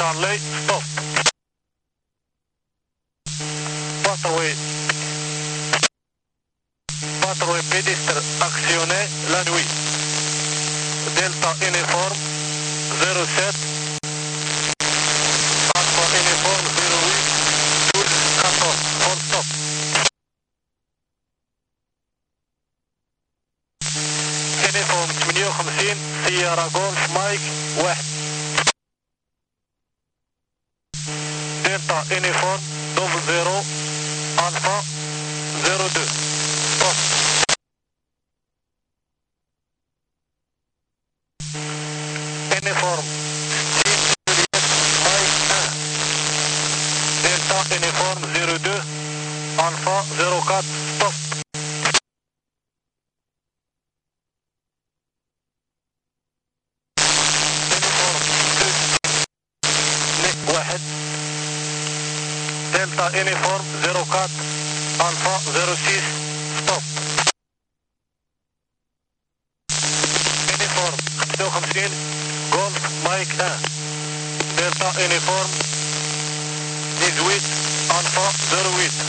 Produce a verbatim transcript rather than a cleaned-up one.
Charlie, stop. Patrouille. Patrouille pédestre actionné la nuit. Delta uniforme zéro sept. Alpha uniforme zéro huit. douze quatorze. On stop. Uniforme ثمانية وخمسين سيارة جولف مايك واحد. دلتا uniforme double zero Alpha zéro deux. Stop. Uniforme Mike un. Delta uniforme zéro deux Alpha zéro quatre. Stop. Delta uniforme zéro quatre Alpha zéro six. Stop. Uniforme ثمانية وخمسين Golf Mike un. Delta uniforme dix-huit Alpha zéro huit.